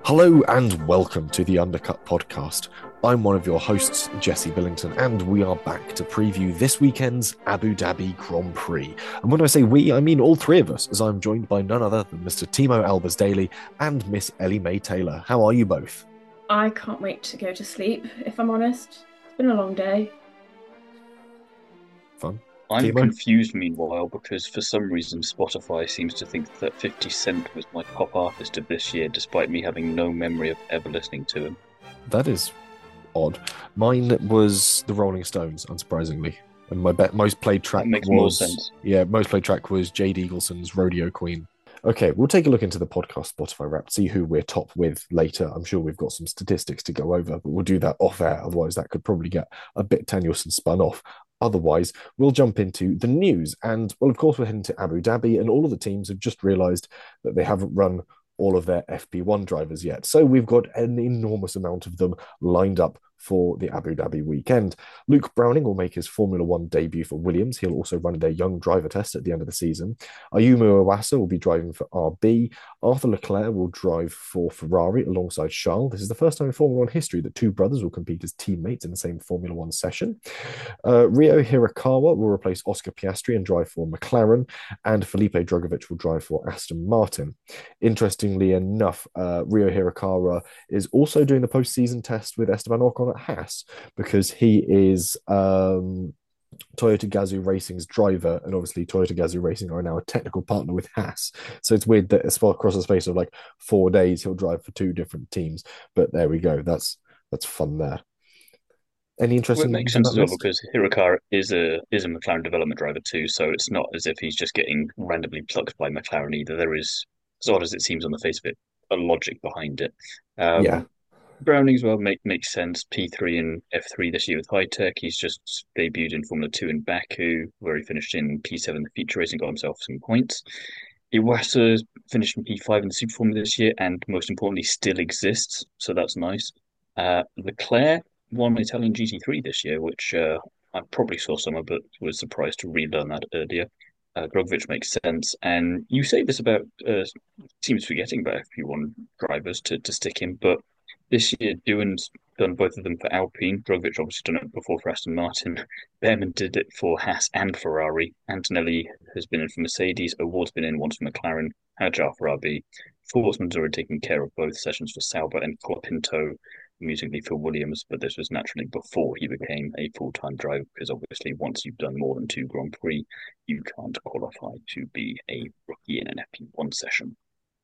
Hello and welcome to the Undercut Podcast. I'm one of your hosts, Jesse Billington, and we are back to preview this weekend's Abu Dhabi Grand Prix. And when I say we, I mean all three of us, as I'm joined by none other than Mr. Timo Albers-Daly and Miss Ellie Mae Taylor. How are you both? I can't wait to go to sleep, if I'm honest. It's been a long day. Fun. I'm Timo? confused meanwhile because for some reason Spotify seems to think that 50 Cent was my pop artist of this year, despite me having no memory of ever listening to him. That is odd. Mine was the Rolling Stones, unsurprisingly. And my most played track That makes more was sense. most played track was Jade Eagleson's Rodeo Queen. Okay, we'll take a look into the podcast Spotify Wrapped, see who we're top with later. I'm sure we've got some statistics to go over, but we'll do that off air. Otherwise, that could probably get a bit tenuous and spun off. Otherwise, we'll jump into the news. And, well, of course, we're heading to Abu Dhabi, and all of the teams have just realised that they haven't run all of their FP1 drivers yet. So we've got an enormous amount of them lined up for the Abu Dhabi weekend. Luke Browning will make his Formula One debut for Williams. He'll also run their young driver test at the end of the season. Ayumu Iwasa will be driving for RB. Arthur Leclerc will drive for Ferrari alongside Charles. This is the first time in Formula One history that two brothers will compete as teammates in the same Formula One session. Rio Hirakawa will replace Oscar Piastri and drive for McLaren, and Felipe Drugovich will drive for Aston Martin. Interestingly enough, Rio Hirakawa is also doing the postseason test with Esteban Ocon at Haas because he is Toyota Gazoo Racing's driver, and obviously Toyota Gazoo Racing are now a technical partner with Haas. So it's weird that across the space of like 4 days he'll drive for two different teams. But there we go. That's fun there. Any Well, it interesting makes names in sense that as well list? because Hirakawa is a McLaren development driver too, so it's not as if he's just getting randomly plucked by McLaren either. There is, as odd as it seems on the face of it, a logic behind it. Yeah. Browning as well makes sense. P3 and F3 this year with High Tech. He's just debuted in Formula 2 in Baku, where he finished in P7 in the feature race and got himself some points. Iwasa finished in P5 in the Super Formula this year, and most importantly, still exists, so that's nice. Leclerc won Italian GT3 this year, which I probably saw somewhere, but was surprised to relearn that earlier. Drogovic makes sense, and you say this about teams forgetting about FP1 drivers to stick in, but this year, Doohan's done both of them for Alpine. Drogovic obviously done it before for Aston Martin. Behrman did it for Haas and Ferrari. Antonelli has been in for Mercedes. Award's been in once for McLaren. Hajar for RB. Forsman's already taken care of both sessions for Sauber, and Colapinto amusingly for Williams, but this was naturally before he became a full-time driver because obviously once you've done more than two Grand Prix, you can't qualify to be a rookie in an FP1 session.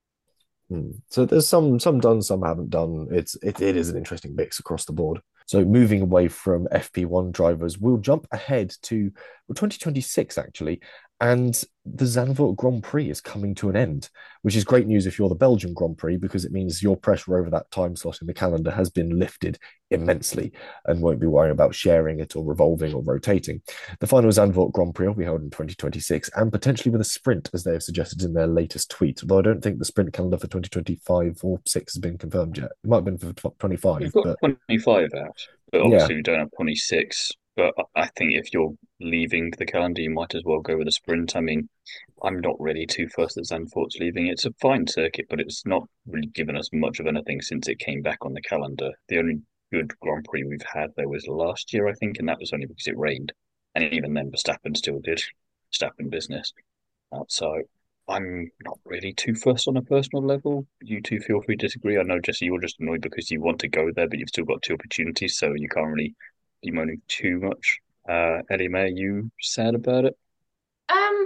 So there's some done, some haven't done. It is an interesting mix across the board. So moving away from FP1 drivers, we'll jump ahead to 2026 actually, and the Zandvoort Grand Prix is coming to an end, which is great news if you're the Belgian Grand Prix because it means your pressure over that time slot in the calendar has been lifted immensely and won't be worrying about sharing it or revolving or rotating. The final Zandvoort Grand Prix will be held in 2026 and potentially with a sprint, as they have suggested in their latest tweet. Although I don't think the sprint calendar for 2025 or 6 has been confirmed yet. It might have been for We've 25, got but 25 out, but yeah, obviously we don't have 26. But I think if you're leaving the calendar, you might as well go with a sprint. I mean, I'm not really too fussed that Zandvoort's leaving. It's a fine circuit, but it's not really given us much of anything since it came back on the calendar. The only good Grand Prix we've had there was last year, I think, and that was only because it rained. And even then, Verstappen still did Verstappen business. So I'm not really too fussed on a personal level. You two feel free to disagree. I know, Jesse, you're just annoyed because you want to go there, but you've still got two opportunities, so you can't really be moaning too much. Ellie Mae, are you sad about it? Um,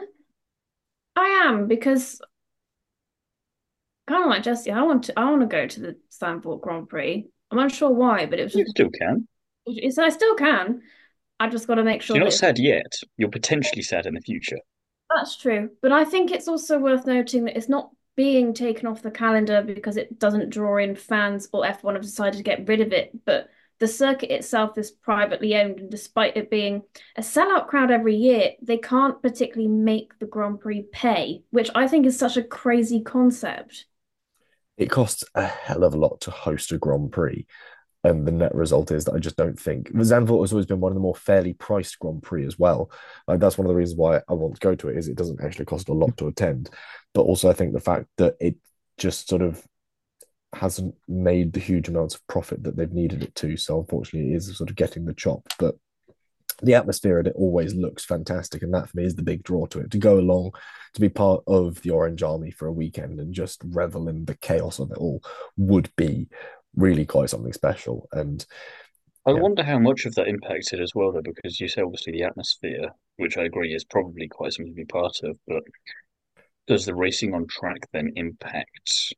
I am because kind of like Jesse, I want to go to the Stanford Grand Prix. I'm unsure why, but it was You just still can. I still can. I just got to make So sure you're not that sad yet. You're potentially sad in the future. that's true. But I think it's also worth noting that it's not being taken off the calendar because it doesn't draw in fans or F1 have decided to get rid of it. But the circuit itself is privately owned, and despite it being a sellout crowd every year, they can't particularly make the Grand Prix pay, which I think is such a crazy concept. it costs a hell of a lot to host a Grand Prix. And the net result is that I just don't think Zandvoort has always been one of the more fairly priced Grand Prix as well. Like that's one of the reasons why I want to go to it is it doesn't actually cost a lot to attend, but also I think the fact that it just sort of hasn't made the huge amounts of profit that they've needed it to. So unfortunately, it is sort of getting the chop. But the atmosphere at it always looks fantastic, and that for me is the big draw to it. To go along, to be part of the Orange Army for a weekend and just revel in the chaos of it all would be really quite something special. And I yeah, wonder how much of that impacted as well, though, because you say obviously the atmosphere, which I agree is probably quite something to be part of, but does the racing on track then impact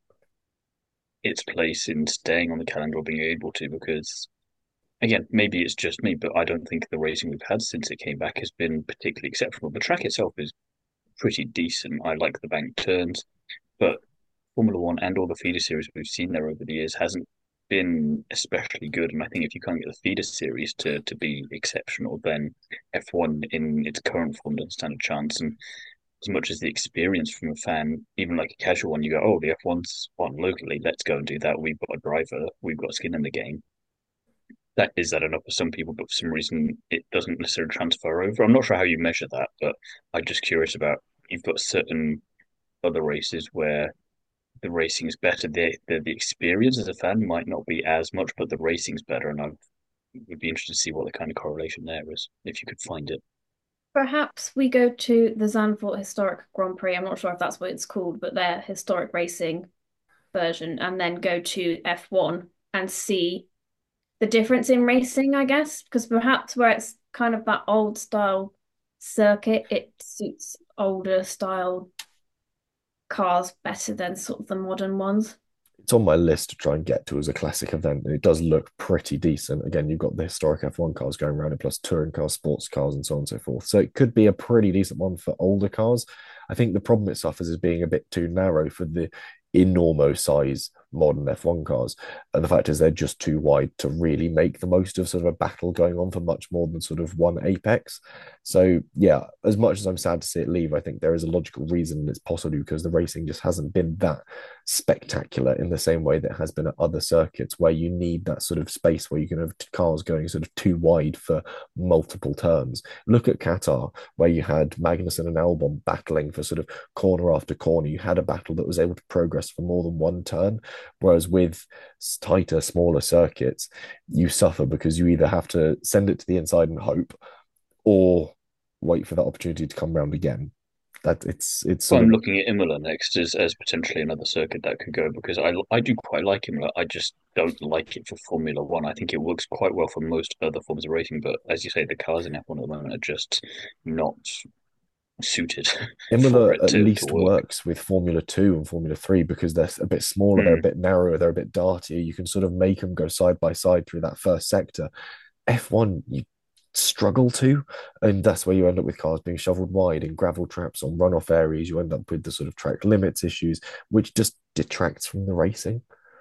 its place in staying on the calendar or being able to? Because again, maybe it's just me, but I don't think the racing we've had since it came back has been particularly exceptional. The track itself is pretty decent. I like the bank turns, but Formula One and all the feeder series we've seen there over the years hasn't been especially good. And I think if you can't get the feeder series to be exceptional, then F1 in its current form doesn't stand a chance. And as much as the experience from a fan, even like a casual one, you go, oh, the F1's on locally, let's go and do that. We've got a driver, we've got skin in the game. That enough for some people, but for some reason it doesn't necessarily transfer over. I'm not sure how you measure that, but I'm just curious about you've got certain other races where the racing's better. The experience as a fan might not be as much, but the racing's better, and I would be interested to see what the kind of correlation there is, if you could find it. Perhaps we go to the Zandvoort Historic Grand Prix. I'm not sure if that's what it's called, but their historic racing version, and then go to F1 and see the difference in racing, I guess, because perhaps where it's kind of that old style circuit, it suits older style cars better than sort of the modern ones. it's on my list to try and get to as a classic event. And it does look pretty decent. Again, you've got the historic F1 cars going around it, plus touring cars, sports cars, and so on and so forth. So it could be a pretty decent one for older cars. I think the problem it suffers is being a bit too narrow for the enormous size modern F1 cars. And the fact is they're just too wide to really make the most of sort of a battle going on for much more than sort of one apex. So yeah, as much as I'm sad to see it leave, I think there is a logical reason it's possibly because the racing just hasn't been that spectacular in the same way that it has been at other circuits where you need that sort of space where you can have cars going sort of too wide for multiple turns. Look at Qatar, where you had Magnussen and Albon battling for sort of corner after corner. You had a battle that was able to progress for more than one turn. Whereas with tighter, smaller circuits, you suffer because you either have to send it to the inside and hope, or wait for that opportunity to come round again. That it's Well, sort I'm of looking at Imola next as potentially another circuit that could go because I do quite like Imola. I just don't like it for Formula One. I think it works quite well for most other forms of racing, but as you say, the cars in F1 at the moment are just not suited for Imola it at to least work. works with Formula 2 and Formula 3 because they're a bit smaller, they're a Mm. bit narrower, they're a bit dartier. You can sort of make them go side by side through that first sector. F1, you struggle to, and that's where you end up with cars being shoveled wide in gravel traps on runoff areas. You end up with the sort of track limits issues, which just detracts from the racing.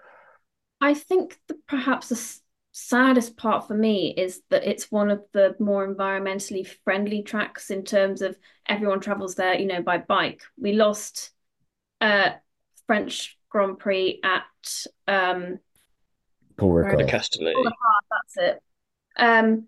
I think perhaps the saddest part for me is that it's one of the more environmentally friendly tracks in terms of everyone travels there, by bike. We lost French Grand Prix at Paul where The Ricard. oh, the Castellet. heart, that's it. Um,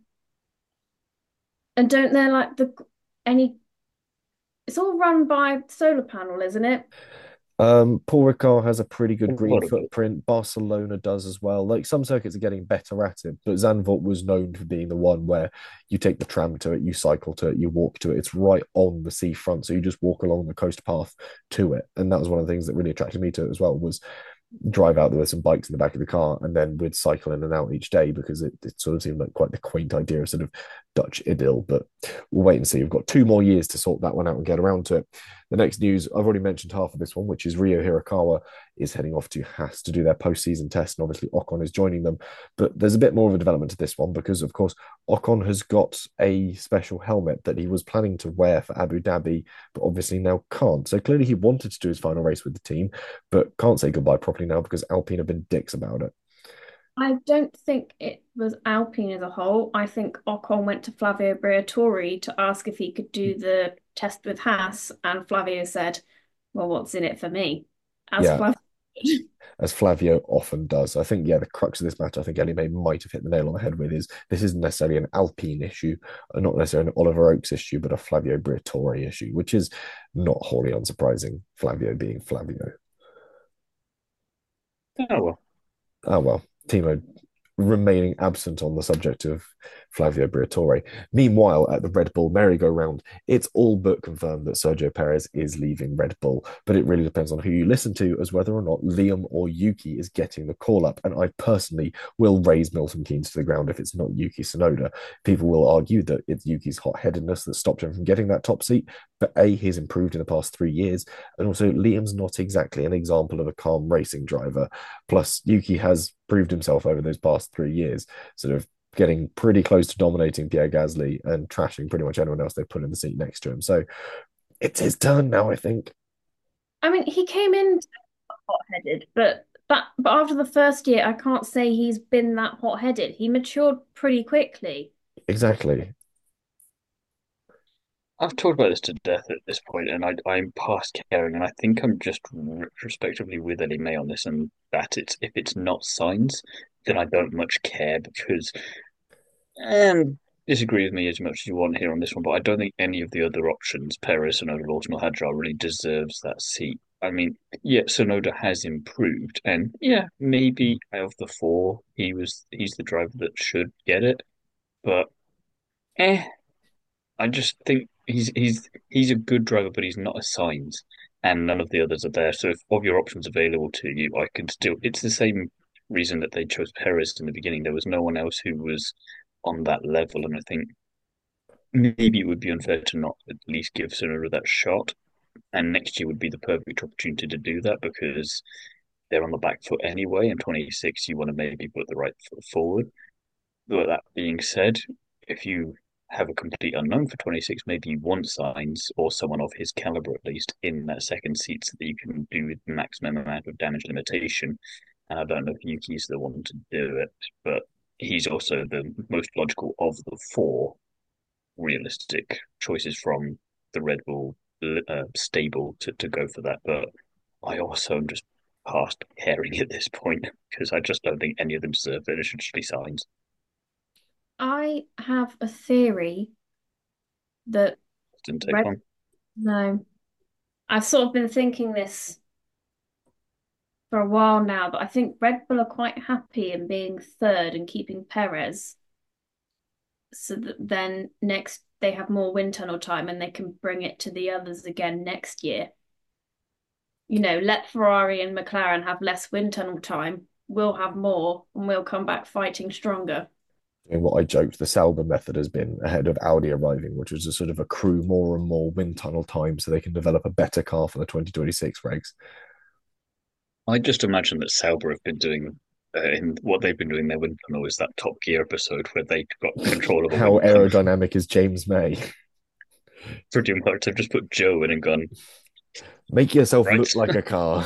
and don't they like any? It's all run by solar panel, isn't it? Paul Ricard has a pretty A good green lot of it. footprint. Barcelona does as well. Like some circuits are getting better at it, but Zandvoort was known for being the one where you take the tram to it, you cycle to it, you walk to it. It's right on the seafront, so you just walk along the coast path to it. And that was one of the things that really attracted me to it as well. Was drive out there with some bikes in the back of the car and then we'd cycle in and out each day because it sort of seemed like quite the quaint idea of sort of Dutch idyll. But we'll wait and see. We've got 2 more years to sort that one out and get around to it. The next news, I've already mentioned half of this one, which is Rio Hirakawa is heading off to Haas to do their postseason test, and obviously Ocon is joining them. But there's a bit more of a development to this one because, of course, Ocon has got a special helmet that he was planning to wear for Abu Dhabi, but obviously now can't. So clearly he wanted to do his final race with the team, but can't say goodbye properly now because Alpine have been dicks about it. I don't think it was Alpine as a whole. I think Ocon went to Flavio Briatore to ask if he could do the test with Haas, and Flavio said, "Well, what's in it for me?" As Yeah, Flavio. as Flavio often does. I think, yeah, the crux of this matter, I think Ellie May might have hit the nail on the head with is this isn't necessarily an Alpine issue, not necessarily an Oliver Oaks issue, but a Flavio Briatore issue, which is not wholly unsurprising, Flavio being Flavio. Oh well. Oh well, Timo remaining absent on the subject of Flavio Briatore. Meanwhile, at the Red Bull merry-go-round, it's all but confirmed that Sergio Perez is leaving Red Bull, but it really depends on who you listen to as whether or not Liam or Yuki is getting the call-up. And I personally will raise Milton Keynes to the ground if it's not Yuki Tsunoda. People will argue that it's Yuki's hot-headedness that stopped him from getting that top seat, but A, he's improved in the past 3 years, and also Liam's not exactly an example of a calm racing driver. Plus, Yuki has proved himself over those past 3 years, sort of getting pretty close to dominating Pierre Gasly and trashing pretty much anyone else they put in the seat next to him. So it's his turn now, I think. I mean, he came in hot-headed, but after the first year, I can't say he's been that hot-headed. He matured pretty quickly. Exactly. I've talked about this to death at this point, and I'm past caring, and I think I'm just retrospectively with Ellie May on this, and that it's if it's not signs, then I don't much care because and disagree with me as much as you want here on this one, but I don't think any of the other options, Perez, Sonoda, Lawson, or Hadjar, really deserves that seat. I mean, yeah, Sonoda has improved, and yeah, maybe out of the four, he's the driver that should get it, but eh. I just think he's a good driver, but he's not a Sainz, and none of the others are there. So if of your options available to you, I can still. It's the same reason that they chose Perez in the beginning. There was no one else who was on that level, and I think maybe it would be unfair to not at least give Tsunoda that shot. And next year would be the perfect opportunity to do that because they're on the back foot anyway. In 26, you want to maybe put the right foot forward. But that being said, if you have a complete unknown for 26, maybe you want signs or someone of his caliber at least in that second seat so that you can do the maximum amount of damage limitation. And I don't know if Yuki's the one to do it, but he's also the most logical of the four realistic choices from the Red Bull stable to go for that. But I also am just past caring at this point because I just don't think any of them deserve it. It should just be signs. I have a theory that Didn't take Red, long. no, I've sort of been thinking this for a while now, but I think Red Bull are quite happy in being third and keeping Perez, so that then next they have more wind tunnel time and they can bring it to the others again next year. Let Ferrari and McLaren have less wind tunnel time. We'll have more and we'll come back fighting stronger. And what I joked, the Sauber method has been ahead of Audi arriving, which was to sort of accrue more and more wind tunnel time so they can develop a better car for the 2026 regs. I just imagine that Sauber have been doing in what they've been doing their wind tunnel is that Top Gear episode where they got control of a How wind tunnel. aerodynamic is James May? Pretty much, they've just put Joe in and gone Make yourself right. look like a car.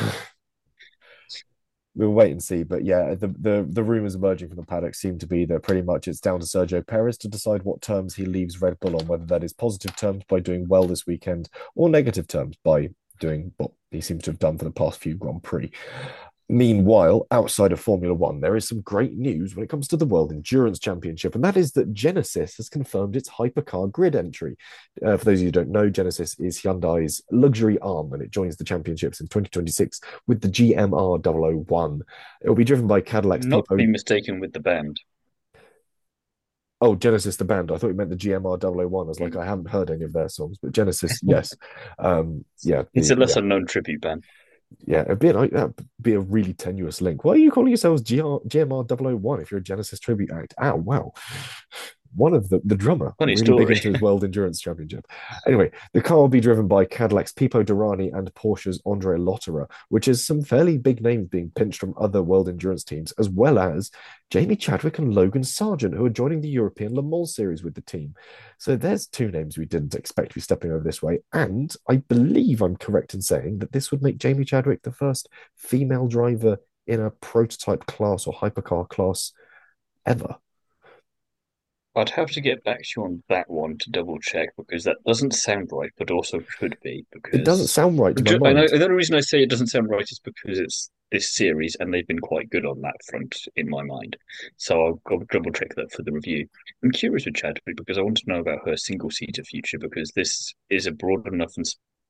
We'll wait and see. But yeah, the rumors emerging from the paddock seem to be that pretty much it's down to Sergio Perez to decide what terms he leaves Red Bull on, whether that is positive terms by doing well this weekend or negative terms by doing what he seems to have done for the past few Grand Prix. Meanwhile, outside of Formula One, there is some great news when it comes to the World Endurance Championship, and that is that Genesis has confirmed its hypercar grid entry. For those of you who don't know, Genesis is Hyundai's luxury arm, and it joins the championships in 2026 with the GMR 001. It will be driven by Cadillac's Not Pipo. be mistaken with the band. Oh, Genesis, the band. I thought you meant the GMR 001. I was like, I haven't heard any of their songs, but Genesis, yes. Yeah, It's a lesser known tribute band. yeah, that'd be a really tenuous link. Why are you calling yourselves GMR 001 if you're a Genesis tribute act? Ow, wow. One of the drummer, Funny really big story. into his World Endurance Championship. Anyway, the car will be driven by Cadillac's Pipo Derani and Porsche's Andre Lotterer, which is some fairly big names being pinched from other World Endurance teams, as well as Jamie Chadwick and Logan Sargent, who are joining the European Le Mans series with the team. So there's two names we didn't expect to be stepping over this way. And I believe I'm correct in saying that this would make Jamie Chadwick the first female driver in a prototype class or hypercar class ever. I'd have to get back to you on that one to double check because that doesn't sound right, but also could be It doesn't because sound right to my I know mind. the only reason I say it doesn't sound right is because it's this series and they've been quite good on that front in my mind. So I'll go double check that for the review. I'm curious with Chadwick because I want to know about her single seater future because this is a broad enough and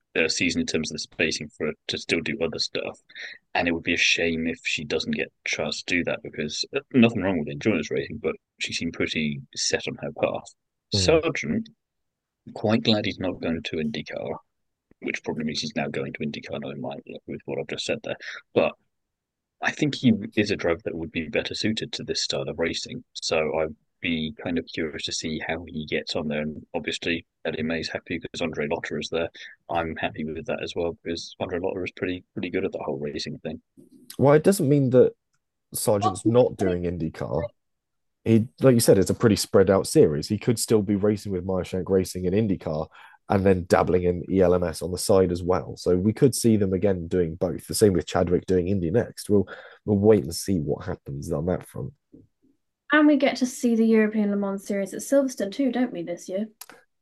season in terms of the spacing for it to still do other stuff. And it would be a shame if she doesn't get a chance to do that because nothing wrong with endurance racing, but she seemed pretty set on her path. Mm. Sargent, quite glad he's not going to IndyCar, which probably means he's now going to IndyCar, not in mind with what I've just said there. But I think he is a driver that would be better suited to this style of racing. So I'd be kind of curious to see how he gets on there. And obviously, Eddie May's happy because Andre Lotter is there. I'm happy with that as well because Andre Lotter is pretty good at the whole racing thing. Well, it doesn't mean that What Sargent's not doing IndyCar. He, like you said, it's a pretty spread out series. He could still be racing with Meyershank Racing in IndyCar and then dabbling in ELMS on the side as well. So we could see them again doing both. The same with Chadwick doing Indy next. We'll wait and see what happens on that front. And we get to see the European Le Mans series at Silverstone too, don't we, this year?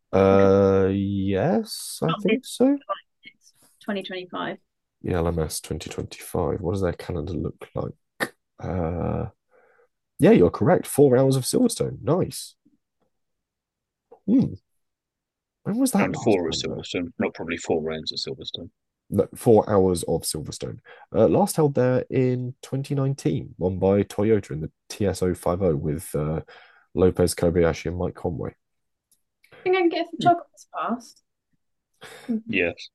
Yes, I Not this, think so. it's 2025. ELMS 2025. What does their calendar look like? Yeah, you're correct. 4 hours of Silverstone. Nice. Hmm. When was that Round last four at held there? Silverstone, not probably 4 rounds at Silverstone. No, 4 hours of Silverstone. Last held there in 2019, won by Toyota in the TS050 with Lopez Kobayashi and Mike Conway. I think I can get a photographer's pass. Yes,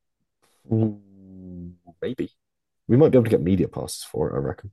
Maybe. We might be able to get media passes for it, I reckon.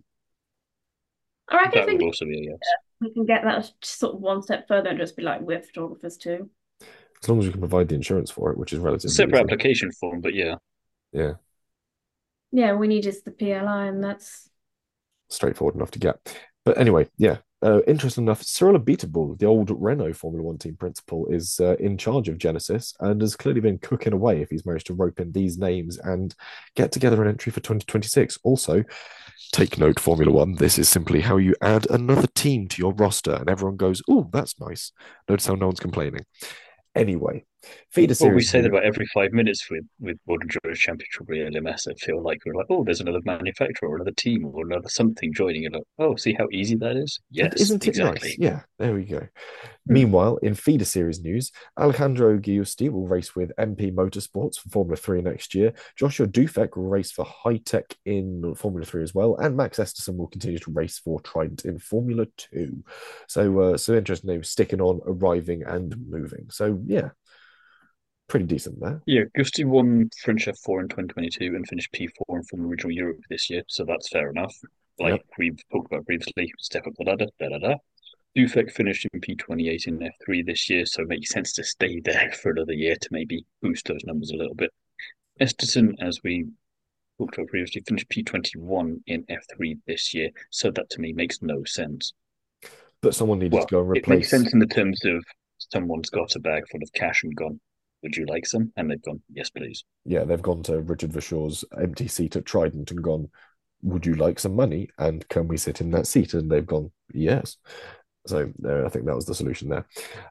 I reckon if that would also be a yes. we can get that sort of one step further and just be like, we're photographers too. As long as we can provide the insurance for it, which is relatively Separate easy. application form, but yeah. Yeah, Yeah, we need is the PLI, and that's straightforward enough to get. But anyway, yeah. Interesting enough, Cyril Abiteboul, the old Renault Formula One team principal, is in charge of Genesis and has clearly been cooking away if he's managed to rope in these names and get together an entry for 2026. Also, take note, Formula One, this is simply how you add another team to your roster and everyone goes, oh, that's nice. Notice how no one's complaining. Anyway, feeder Well, we series say that news. about every 5 minutes with World Endurance Championship or LMS. I feel like we're like, oh, there's another manufacturer or another team or another something joining. And like, oh, see how easy that is? And Yes, isn't it nice? exactly. Yeah, there we go. hmm. Meanwhile, in feeder series news, Alejandro Giusti will race with MP Motorsports for Formula 3 next year. Joshua Dufek will race for High-Tech in Formula 3 as well. And Max Esterson will continue to race for Trident in Formula 2. So interesting names sticking on, arriving, and moving. So, yeah, pretty decent there. Yeah, Gusti won French F4 in 2022 and finished P4 in Formula Regional Europe this year, so that's fair enough. Like Yep. we've talked about previously, step up the ladder, da da da. Dufek finished in P28 in F3 this year, so it makes sense to stay there for another year to maybe boost those numbers a little bit. Esterson, as we talked about previously, finished P21 in F3 this year, so that to me makes no sense. But someone needed to Well, go and it makes replace. sense in the terms of someone's got a bag full of cash and gone, would you like some? And they've gone, yes, please. Yeah, they've gone to Richard Verschore's empty seat at Trident and gone, would you like some money? And can we sit in that seat? And they've gone, yes. So I think that was the solution there.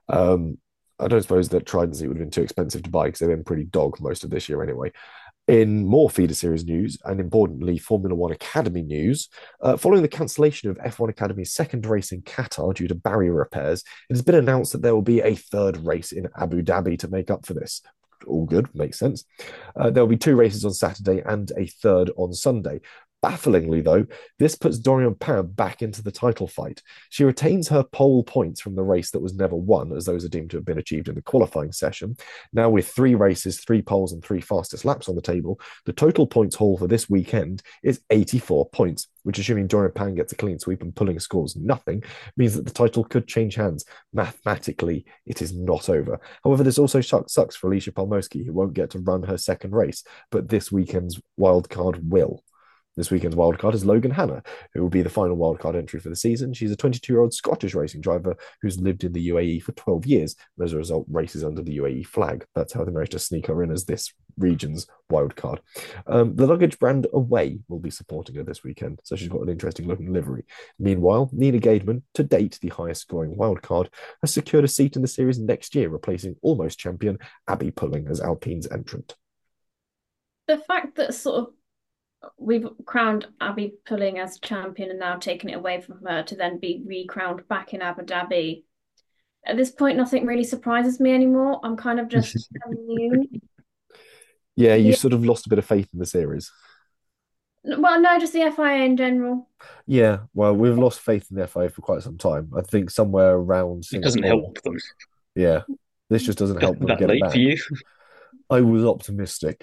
I don't suppose that Trident seat would have been too expensive to buy because they've been pretty dog most of this year anyway. In more feeder series news, and importantly, Formula One Academy news, following the cancellation of F1 Academy's second race in Qatar due to barrier repairs, it has been announced that there will be a third race in Abu Dhabi to make up for this. All good, makes sense. There will be two races on Saturday and a third on Sunday. Bafflingly, though, this puts Dorian Pam back into the title fight. She retains her pole points from the race that was never won, as those are deemed to have been achieved in the qualifying session. Now, with 3 races, 3 poles, and 3 fastest laps on the table, the total points haul for this weekend is 84 points, which, assuming Dorian Pam gets a clean sweep and pulling scores nothing, means that the title could change hands. Mathematically, it is not over. However, this also sucks for Alicia Palmowski, who won't get to run her second race, but this weekend's wildcard will. This weekend's wildcard is Logan Hanna, who will be the final wildcard entry for the season. She's a 22-year-old Scottish racing driver who's lived in the UAE for 12 years, and as a result, races under the UAE flag. That's how they managed to sneak her in as this region's wildcard. The luggage brand Away will be supporting her this weekend, so she's got an interesting looking livery. Meanwhile, Nina Gaidman, to date the highest scoring wildcard, has secured a seat in the series next year, replacing almost champion Abby Pulling as Alpine's entrant. the fact that sort of we've crowned Abby Pulling as champion and now taken it away from her to then be recrowned back in Abu Dhabi. At this point, nothing really surprises me anymore. I'm kind of just immune. Yeah, you The sort of lost a bit of faith in the series. well, no, just the FIA in general. Yeah, well, we've lost faith in the FIA for quite some time. I think somewhere around It doesn't Singapore. help them. Yeah, this just doesn't help them That get it late for back. you? I was optimistic.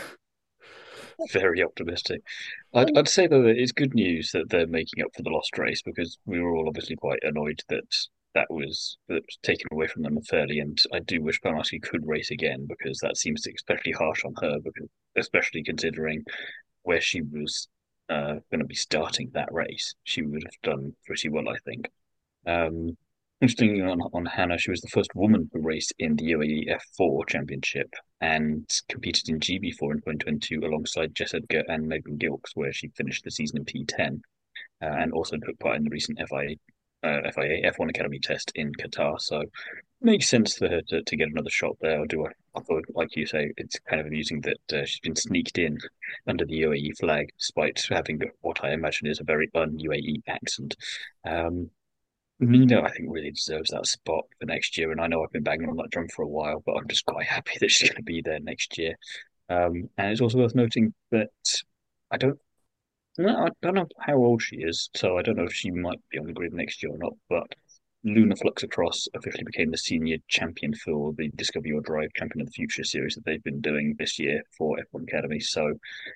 Very optimistic. I'd say though that it's good news that they're making up for the lost race because we were all obviously quite annoyed that that was taken away from them unfairly, and I do wish Bernarski could race again because that seems especially harsh on her because especially considering where she was going to be starting that race, she would have done pretty well, I think. Um, Interestingly on Hannah, she was the first woman to race in the UAE F4 Championship and competed in GB4 in 2022 alongside Jess Edgar and Megan Gilks, where she finished the season in P10 and also took part in the recent FIA F1 Academy test in Qatar. So it makes sense for her to get another shot there. I thought, like you say, it's kind of amusing that she's been sneaked in under the UAE flag, despite having what I imagine is a very un-UAE accent. Um, Nina, I think, really deserves that spot for next year. And I know I've been banging on that drum for a while, but I'm just quite happy that she's going to be there next year. And it's also worth noting that I don't, I don't know how old she is, so I don't know if she might be on the grid next year or not. But Luna Fluxacross officially became the senior champion for the Discover Your Drive Champion of the Future series that they've been doing this year for F1 Academy. So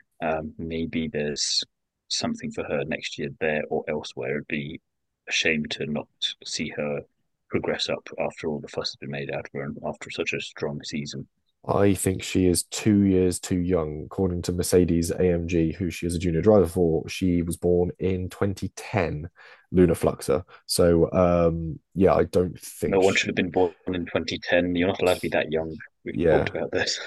maybe there's something for her next year there or elsewhere. It'd be a shame to not see her progress up after all the fuss has been made out of her and after such a strong season. I think she is 2 years too young. According to Mercedes AMG, who she is a junior driver for, she was born in 2010, Luna Fluxer. So, yeah, I don't No think one she, should have been born in 2010. You're not allowed to be that young. We've talked yeah. about this.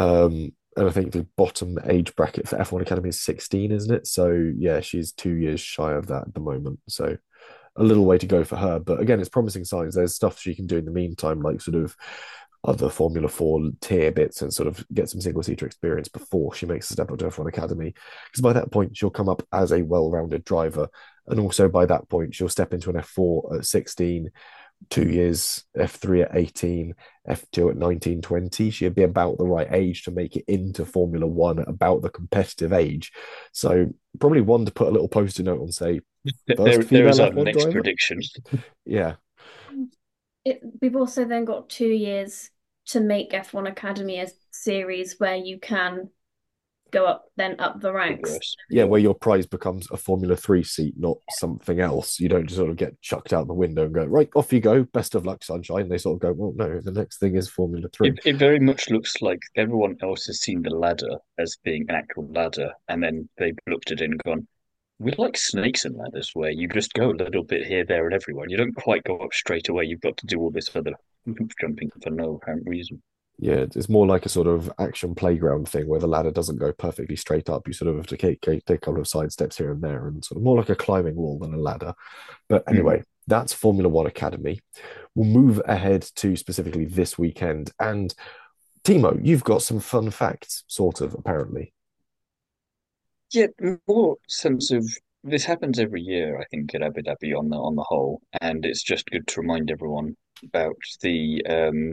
And I think the bottom age bracket for F1 Academy is 16, isn't it? So, yeah, she's 2 years shy of that at the moment. So, a little way to go for her. But again, it's promising signs. There's stuff she can do in the meantime, like sort of other Formula 4 tier bits and sort of get some single seater experience before she makes a step up to F1 Academy. Because by that point, she'll come up as a well rounded driver. And also by that point, she'll step into an F4 at 16, 2 years, F3 at 18, F2 at 19, 20. She'd be about the right age to make it into Formula One at about the competitive age. So, probably one to put a little post-it note on, say, first There is female our F1 next driver. prediction. Yeah. We've also then got 2 years to make F1 Academy a series where you can go up the ranks. Progress. Yeah, Yeah. where your prize becomes a Formula 3 seat, not something else. You don't just sort of get chucked out the window and go, right, off you go. Best of luck, sunshine. They sort of go, well, no, the next thing is Formula 3. It very much looks like everyone else has seen the ladder as being an actual ladder, and then they've looked at it and gone, we like snakes and ladders where you just go a little bit here, there, and everywhere. You don't quite go up straight away. You've got to do all this other hoop jumping for no apparent reason. Yeah, it's more like a sort of action playground thing where the ladder doesn't go perfectly straight up. You sort of have to take a couple of side steps here and there and sort of more like a climbing wall than a ladder. But Hmm. anyway, that's Formula One Academy. We'll move ahead to specifically this weekend. And Timo, you've got some fun facts, sort of, apparently. Yeah, more sense of this happens every year, I think, at Abu Dhabi on the whole, and it's just good to remind everyone about the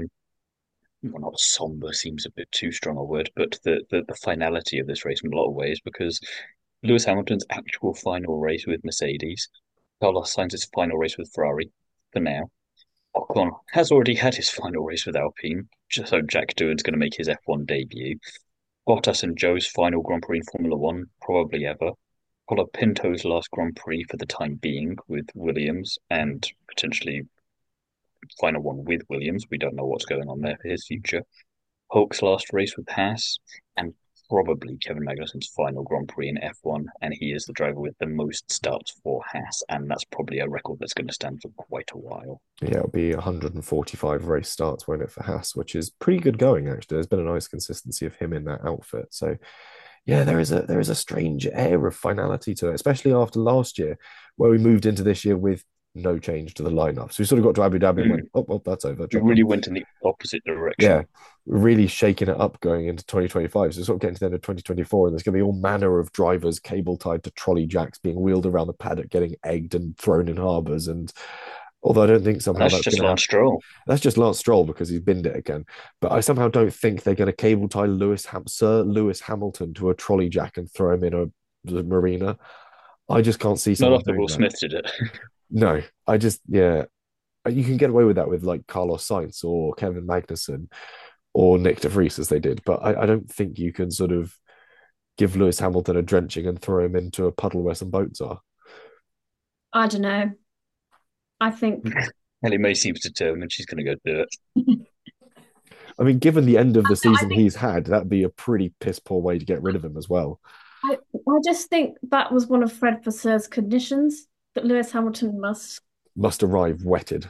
well, not somber seems a bit too strong a word, but the finality of this race in a lot of ways, because Lewis Hamilton's actual final race with Mercedes, Carlos Sainz's final race with Ferrari, for now. Ocon has already had his final race with Alpine, so Jack Doohan's going to make his F1 debut. Bottas and Joe's final Grand Prix in Formula One, probably ever. Pinto's last Grand Prix for the time being with Williams, and potentially final one with Williams. We don't know what's going on there for his future. Hulk's last race with Haas, and probably Kevin Magnussen's final Grand Prix in F1, and he is the driver with the most starts for Haas, and that's probably a record that's going to stand for quite a while. Yeah, it'll be 145 race starts, won't it, for Haas, which is pretty good going, actually. There's been a nice consistency of him in that outfit. So yeah, there is a strange air of finality to it, especially after last year, where we moved into this year with no change to the lineup. So we sort of got to Abu Dhabi and went, oh well, that's over, We job really done. went in the opposite Yeah, direction. really shaking it up going into 2025. So sort of getting to the end of 2024, and there's going to be all manner of drivers cable tied to trolley jacks being wheeled around the paddock, getting egged and thrown in harbours. And Although I don't think somehow That's that's just going to Lance happen. Stroll. That's just Lance Stroll because he's binned it again. But I somehow don't think they're going to cable tie Sir Lewis Hamilton to a trolley jack and throw him in a marina. I just can't see Not someone after doing Will that. Smith did it. No, I just, yeah, you can get away with that with like Carlos Sainz or Kevin Magnussen or Nick De Vries as they did. But I don't think you can sort of give Lewis Hamilton a drenching and throw him into a puddle where some boats are. I don't know. I think Ellie May seems determined she's going to go do it. I mean, given the end of the I season think he's had, that'd be a pretty piss poor way to get rid of him as well. I just think that was one of Fred Vasseur's conditions that Lewis Hamilton must Must arrive wetted.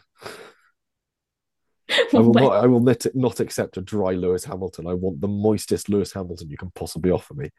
I will not. wait. I will not accept a dry Lewis Hamilton. I want the moistest Lewis Hamilton you can possibly offer me.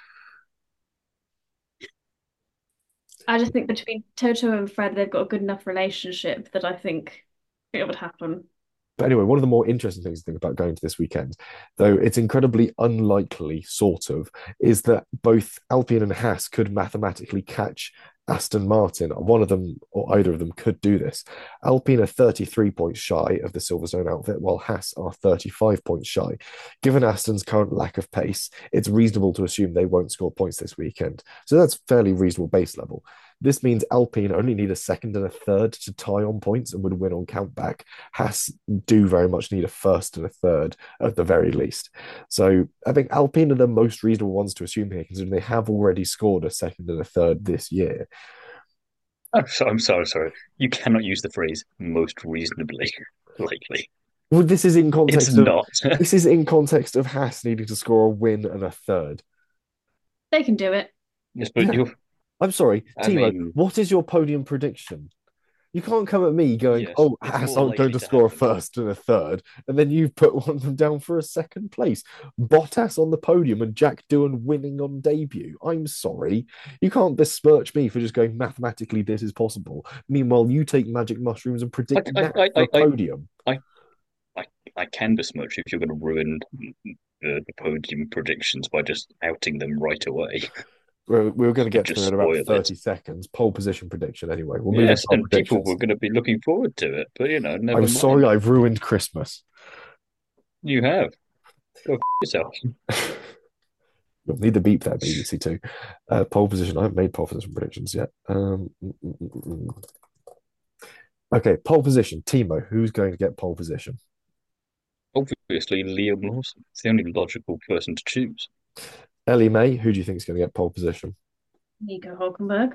I just think between Toto and Fred, they've got a good enough relationship that I think it would happen. But anyway, one of the more interesting things to think about going to this weekend, though it's incredibly unlikely, sort of, is that both Alpine and Haas could mathematically catch Aston Martin. One of them or either of them could do this. Alpine are 33 points shy of the Silverstone outfit, while Haas are 35 points shy. Given Aston's current lack of pace, it's reasonable to assume they won't score points this weekend. So that's fairly reasonable base level. This means Alpine only need a second and a third to tie on points and would win on countback. Haas do very much need a first and a third at the very least. So I think Alpine are the most reasonable ones to assume here, considering they have already scored a second and a third this year. I'm sorry. You cannot use the phrase most reasonably likely. Well, It's not. this is in context of Haas needing to score a win and a third. They can do it. Yes, but Yeah. I'm sorry, I Timo, mean, what is your podium prediction? You can't come at me going, yes, oh, it's Haas more aren't going likely to to score a happen. first and a third, and then you've put one of them down for a second place. Bottas on the podium and Jack Doohan winning on debut. I'm sorry. You can't besmirch me for just going, mathematically, this is possible. Meanwhile, you take magic mushrooms and I, predict I, Matt I, for I, a I, podium. I, I, I can besmirch you if you're going to ruin the podium predictions by just outing them right away We're going to and get through just in about spoil it. 30 seconds. Pole position prediction, anyway. We'll move into Yes, our and people predictions. were going to be looking forward to it, but never I'm sorry mind. I've ruined Christmas. You have. Go yourself. You'll need the beep there, BBC Two. Pole position. I haven't made pole position predictions yet. Okay, pole position. Timo, who's going to get pole position? Obviously, Liam Lawson. It's the only logical person to choose. Ellie May, who do you think is going to get pole position? Nico Hulkenberg.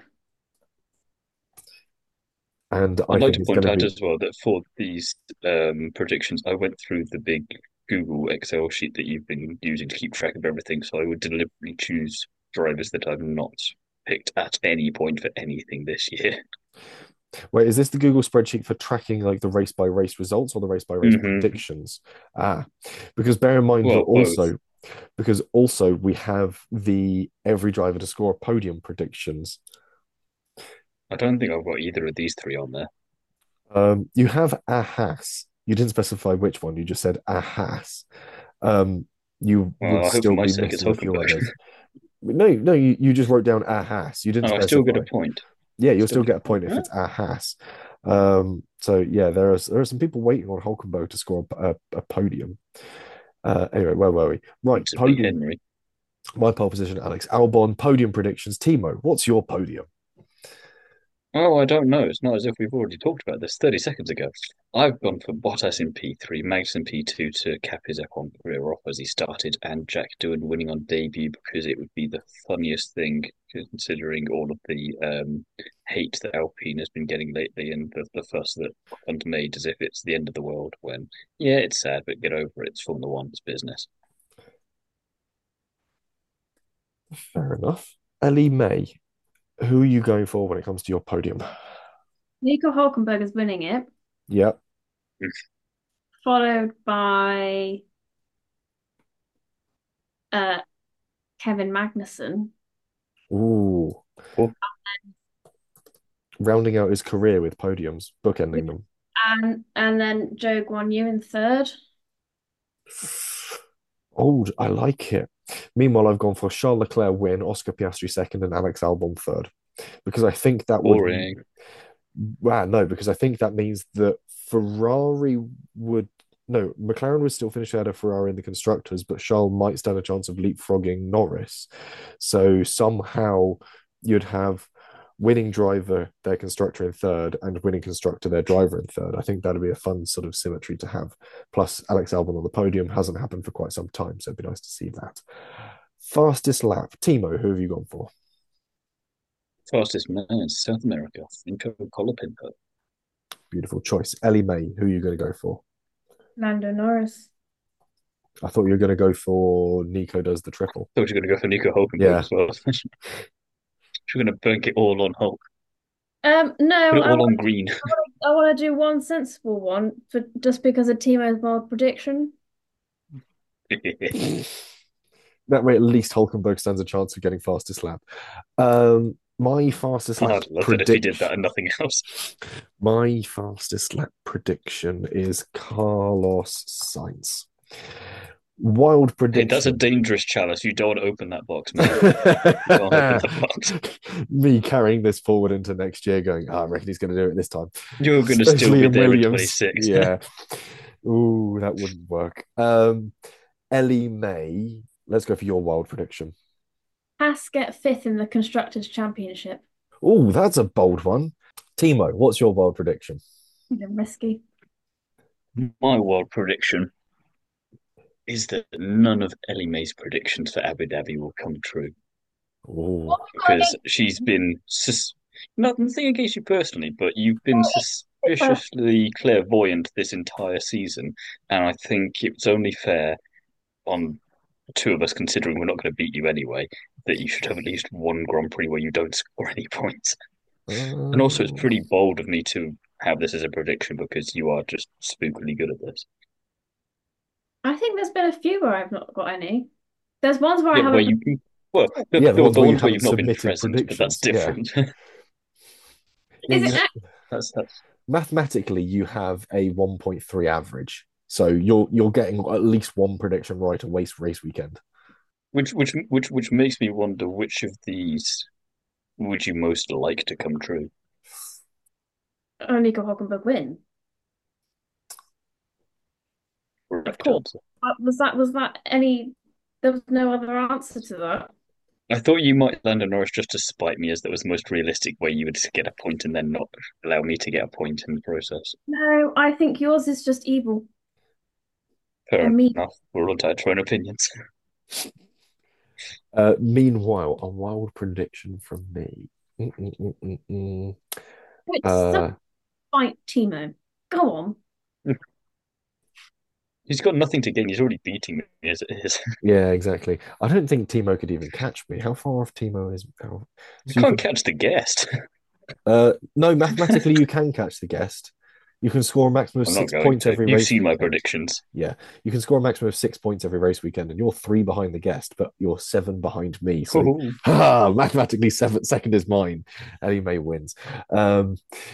And I I'd like think to it's going point to out be as well that for these predictions, I went through the big Google Excel sheet that you've been using to keep track of everything. So I would deliberately choose drivers that I've not picked at any point for anything this year. wait, is this the Google spreadsheet for tracking like the race by race results or the race by race Hmm. predictions? Ah, because bear in mind that Well, both. also we have the every driver to score a podium predictions. I don't think I've got either of these three on there. You have a Haas. You didn't specify which one. You just said a Haas. You would Well, I hope for still my be sake it's missing a few Hulkenberg. others. No, you just wrote down a Haas. You didn't Oh, I still get specify. a point. Yeah, you'll Still still get get a a point. point if Huh? it's a Haas. So yeah, there are some people waiting on Hulkenberg to score a podium. Anyway, where were we? Right, Possibly podium. Henry. My pole position, Alex Albon. Podium predictions. Timo, what's your podium? Oh, I don't know. It's not as if we've already talked about this 30 seconds ago. I've gone for Bottas in P3, Max in P2 to cap his F1 career off as he started, and Jack Doohan winning on debut because it would be the funniest thing considering all of the hate that Alpine has been getting lately and the fuss that Ocon made as if it's the end of the world when, yeah, it's sad, but get over it. It's Formula One, it's business. Fair enough. Ellie May, who are you going for when it comes to your podium? Nico Hulkenberg is winning it, Yep. followed by uh, Kevin Magnussen. Ooh. Cool. Rounding out his career with podiums, bookending them. And then Joe Guan Yu in third. Old, I like it. Meanwhile, I've gone for Charles Leclerc win, Oscar Piastri second, and Alex Albon third. Because I think that would Boring. Wow, no, because I think that means that Ferrari would no, McLaren would still finish ahead of Ferrari in the constructors, but Charles might stand a chance of leapfrogging Norris. So somehow you'd have winning driver their constructor in third and winning constructor their driver in third. I think that'd be a fun sort of symmetry to have. Plus, Alex Albon on the podium hasn't happened for quite some time, so it'd be nice to see that. Fastest lap, Timo, who have you gone for? Fastest man in South America, Finco Colapinto. Beautiful choice. Ellie May, who are you going to go for? Lando Norris. I thought you were going to go for Nico does the triple. Thought you were going to go for Nico Hulkenberg Yeah. as well. You're going to bunk it all on Hulk. No, Put it all on green. I want to do one sensible one for just because of Timo's bold prediction. That way, at least Hulkenberg stands a chance of getting fastest lap. My fastest lap I'd love it if he did that and nothing else. My fastest lap prediction is Carlos Sainz. Wild prediction. Hey, that's a dangerous chalice. You don't want to open that box, man. You don't open that box. Me carrying this forward into next year, going, I reckon he's going to do it this time. You're going to still be there in 26. Yeah. Ooh, that wouldn't work. Ellie May, let's go for your wild prediction. Haas get fifth in the Constructors' Championship. Oh, that's a bold one. Timo, what's your wild prediction? Risky. My wild prediction is that none of Ellie Mae's predictions for Abu Dhabi will come true. Ooh. Because she's been nothing against you personally, but you've been suspiciously clairvoyant this entire season, and I think it's only fair on two of us, considering we're not going to beat you anyway, that you should have at least one Grand Prix where you don't score any points. And also, it's pretty bold of me to have this as a prediction because you are just spookily good at this. I think there's been a few where I've not got any. There's ones where I Yeah, where haven't. you well, Yeah, the ones where you ones where you've not haven't been submitted present, but that's predictions, different. Is it That's mathematically you have a 1.3 average. So you're getting at least one prediction right a race weekend. which makes me wonder which of these would you most like to come true? Nico Hulkenberg win? Of course. Was that any? There was no other answer to that. I thought you might land on Norris just to spite me, as that was the most realistic way you would get a point and then not allow me to get a point in the process. No, I think yours is just evil. Fair And me. enough. We're all entitled to our own opinions. Meanwhile, a wild prediction from me. Which fight Timo. Go on. He's got nothing to gain. He's already beating me as it is. Yeah, exactly. I don't think Timo could even catch me. How far off Timo is? You can't catch the guest. No, mathematically you can catch the guest. You can score a maximum of I'm 6 not going points to. every You've race seen my weekend. predictions. Yeah, you can score a maximum of 6 points every race weekend, and you're 3 behind the guest, but you're 7 behind me. So, mathematically, second is mine. Ellie May wins. A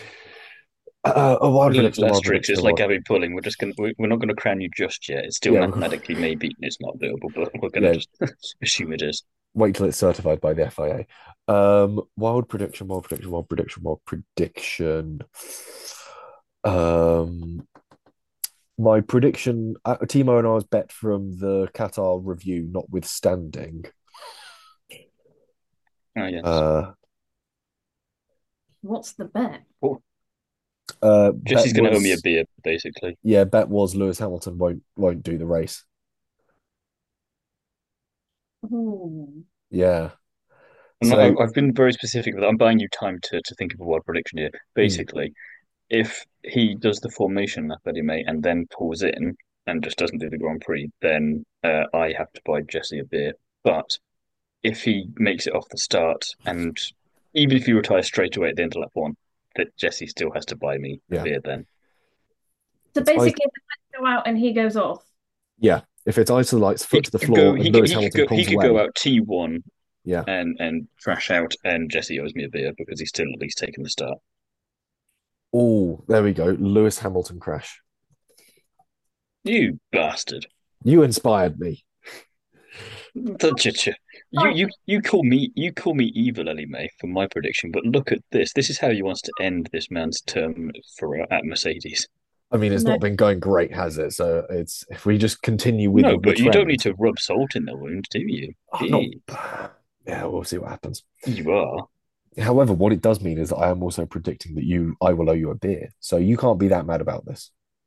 wild prediction. It's like Gabby pulling. We're not gonna crown you just yet. It's still mathematically maybe it's not doable, but we're gonna just assume it is. Wait till it's certified by the FIA. Wild prediction. My prediction, Timo and I's bet from the Qatar review notwithstanding. Oh yes. What's the bet? Jesse's going to owe me a beer, basically. Yeah, bet was Lewis Hamilton won't do the race. Ooh. Yeah. So, I've been very specific with it. I'm buying you time to think of a wild prediction here. Basically, if he does the formation lap that he made and then pulls in and just doesn't do the Grand Prix, then I have to buy Jesse a beer. But if he makes it off the start, and even if he retires straight away at the end of lap one, that Jesse still has to buy me a beer then. So basically, if the go out and he goes off. Yeah, if it's Isolight's foot to the floor and Lewis Hamilton pulls away. He could go out T1 yeah, and crash out, and Jesse owes me a beer because he's still at least taken the start. Oh, there we go. Lewis Hamilton crash. You bastard. You inspired me. You you call me evil, Ellie May, for my prediction, but look at this. This is how you want to end this man's term for at Mercedes. I mean, it's No, not been going great, has it? So it's if we just continue with No, the but you don't need trend. to rub salt in the wound, do you? I'm not. Jeez, Yeah, we'll see what happens. you are. However, what it does mean is that I am also predicting that I will owe you a beer. So you can't be that mad about this.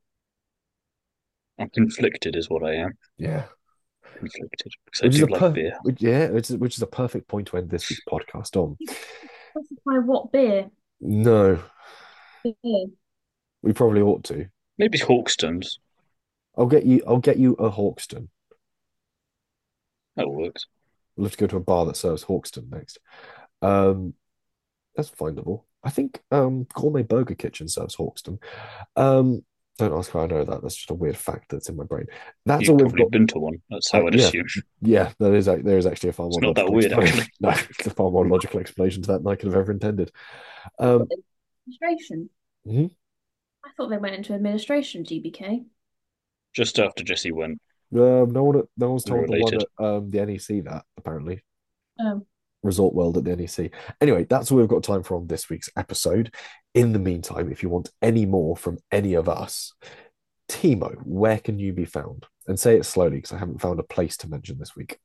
I'm conflicted, is what I am. Yeah, Conflicted because I which is do a like beer. which is a perfect point to end this week's podcast on. specify what beer. No, Beer. we probably ought to. Maybe Hawkstones. I'll get you a Hawkston. That works. We'll have to go to a bar that serves Hawkston next. Um, that's findable. I think Gourmet Burger Kitchen serves Hawkston. Um, don't ask how I know that. That's just a weird fact that's in my brain. That's all You've we've probably got. been to one. That's how I'd Yeah, assume. yeah. There is actually a far It's more not that logical weird, explanation. actually. No, it's a far more logical explanation to that than I could have ever intended. Um, Administration. mhm. I thought they went into administration, GBK. Just after Jesse went, No one's we were told the one related. at the NEC that apparently. Um, Resort World at the NEC. Anyway, that's all we've got time for on this week's episode. In the meantime, if you want any more from any of us, Timo, where can you be found? And say it slowly because I haven't found a place to mention this week.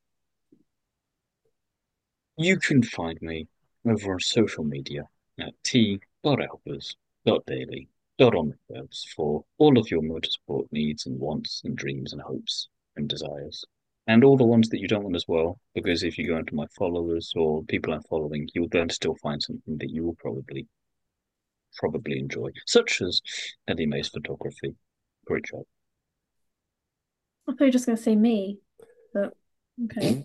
You can find me over on social media at t.albers.daily.on for all of your motorsport needs and wants and dreams and hopes and desires. And all the ones that you don't want as well, because if you go into my followers or people I'm following, you'll then still find something that you will probably enjoy, such as Ellie May's photography. Great job. I thought you were just going to say me, but okay.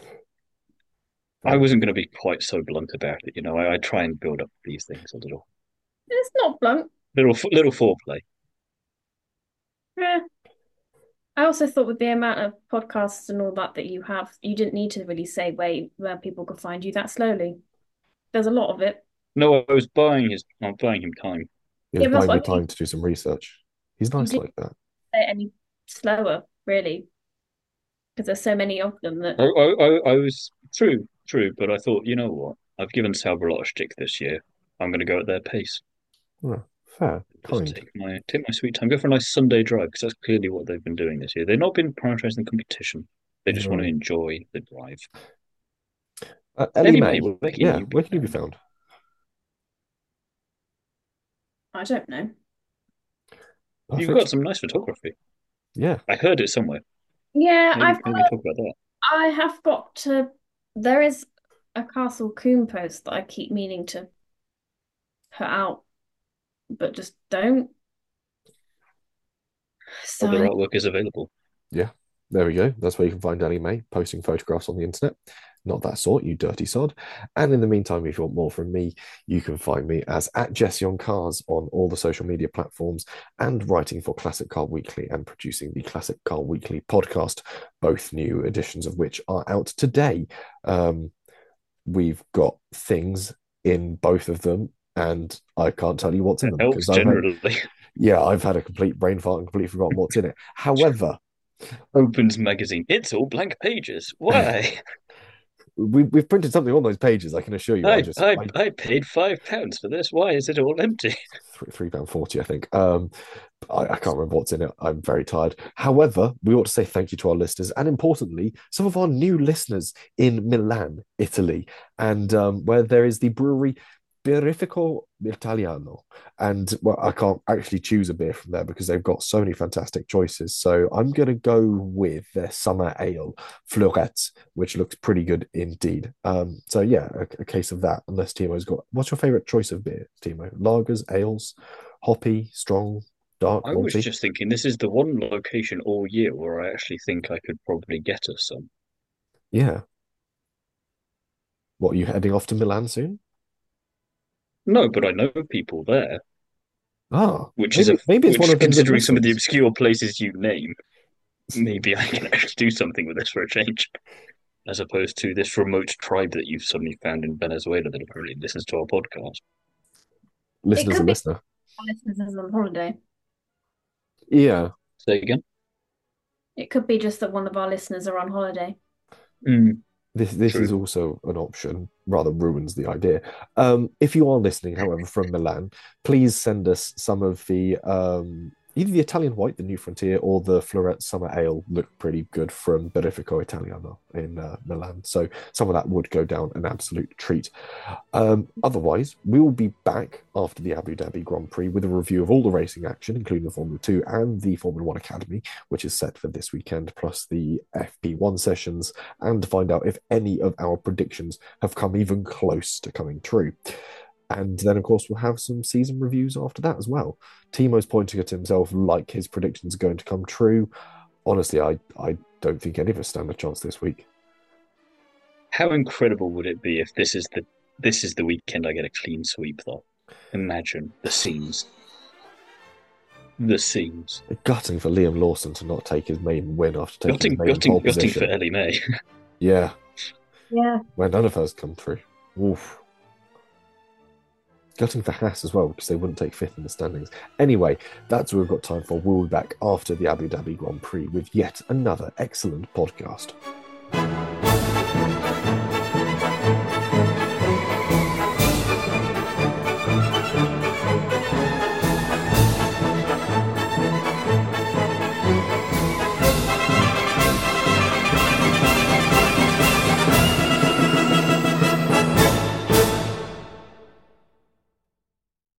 I wasn't going to be quite so blunt about it, I try and build up these things a little, It's not blunt. little foreplay. Yeah. I also thought with the amount of podcasts and all that that you have, you didn't need to really say where people could find you that slowly. There's a lot of it. No, I'm buying him time. He was Yeah, but that's buying me what I mean. time to do some research. He's You nice didn't like that. say it any slower, really, because there's so many of them that I was true, but I thought, you know what? I've given Sauber a lot of shtick this year. I'm going to go at their pace. Oh, fair, Just kind. take my sweet time. Go for a nice Sunday drive because that's clearly what they've been doing this year. They've not been prioritizing the competition. They just want to No. enjoy the drive. Ellie Anyway, May, where can yeah, you be where can you be found? found? I don't know. You've got Perfect. some nice photography. Yeah. I heard it somewhere. Yeah, Maybe talk about that. I have got to. There is a Castle Coombe post that I keep meaning to put out, but just don't. So Other artwork is available. Yeah, there we go. That's where you can find Ellie May posting photographs on the internet. Not that sort, you dirty sod. And in the meantime, if you want more from me, you can find me as at Jesse on Cars on all the social media platforms and writing for Classic Car Weekly and producing the Classic Car Weekly podcast, both new editions of which are out today. We've got things in both of them, and I can't tell you what's in It them helps because I've had a complete brain fart and completely forgotten what's in it. However, Opens magazine. It's all blank pages. Why? we've printed something on those pages. I can assure you. I paid £5 for this. Why is it all empty? £3.40, I think. I can't remember what's in it. I'm very tired. However, we ought to say thank you to our listeners, and importantly, some of our new listeners in Milan, Italy, and where there is the brewery Birrifico Italiano. And well, I can't actually choose a beer from there because they've got so many fantastic choices. So I'm going to go with their summer ale, Fleurette, which looks pretty good indeed. So yeah, a case of that. Unless Timo's got, what's your favorite choice of beer, Timo? Lagers, ales, hoppy, strong, dark, I was malty? just thinking this is the one location all year where I actually think I could probably get us some. Yeah. What, are you heading off to Milan soon? No, but I know people there, Ah, which is a maybe it's one which of them good considering some of the listens. obscure places you name, maybe I can actually do something with this for a change, as opposed to this remote tribe that you've suddenly found in Venezuela that apparently listens to our podcast. it Listener's a could be listener. listeners on holiday. Yeah. Say again. It could be just that one of our listeners are on holiday. Mm. This is True. also an option, rather ruins the idea. If you are listening, however, from Milan, please send us some of the either the Italian White, the New Frontier, or the Florette Summer Ale look pretty good from Benefico Italiano in Milan. So some of that would go down an absolute treat. Otherwise, we will be back after the Abu Dhabi Grand Prix with a review of all the racing action, including the Formula 2 and the Formula 1 Academy, which is set for this weekend, plus the FP1 sessions, and to find out if any of our predictions have come even close to coming true. And then, of course, we'll have some season reviews after that as well. Timo's pointing at himself like his predictions are going to come true. Honestly, I don't think any of us stand a chance this week. How incredible would it be if this is the weekend I get a clean sweep though? Imagine the scenes. The scenes. Gutting for Liam Lawson to not take his maiden win after taking his Gutting, maiden pole gutting for position. Ellie May. Yeah, Yeah. where none of us come through. Oof. Gutting for Haas as well, because they wouldn't take fifth in the standings. Anyway, that's what we've got time for. We'll be back after the Abu Dhabi Grand Prix with yet another excellent podcast.